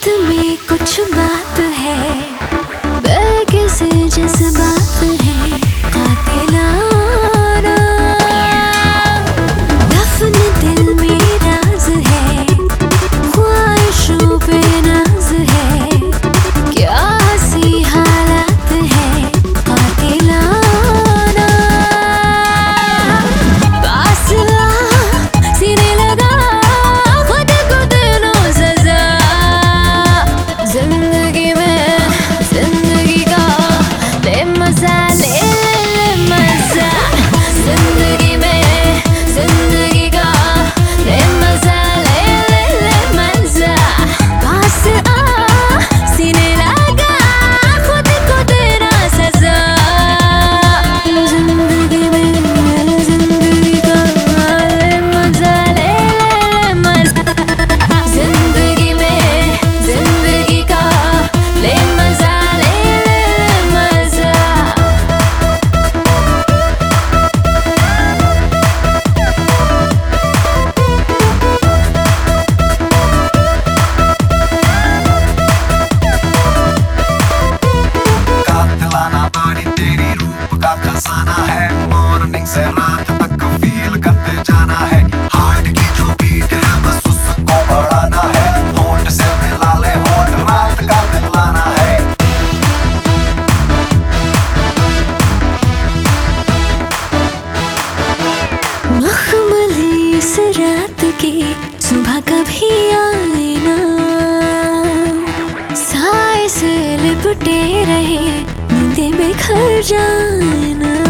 बात में कुछ बात है, बेकिसी जज्बात है कातिलाना। दफन दिल में राज है, ख्वाहिशों पे नाज है, क्या हंसी हालात है कातिलाना। पास आ सीने लगा खुद को देना सजा, जिंदगी में जिंदगी का ले मजा, ले मजा। जिंदगी में जिंदगी का ले मजा, ले मजा। पास आ सीने लगा खुद को देना सजा, जिंदगी में जिंदगी का ले मजा, ले मजा। जिंदगी में जिंदगी का ले मजा, ले मजा। कातिलाना बानी तेरी रूप का खजाना है, मॉर्निंग से रात तक फील करते जाना है। हार्ट की जो बीट है बस उसको बढ़ाना है, होंठ से मिला ले होंठ, रात का दिलाना है। मखमली इस रात की सुबह कभी आए ना, साए से लिपटे रहे नींदें बिखर जाए ना।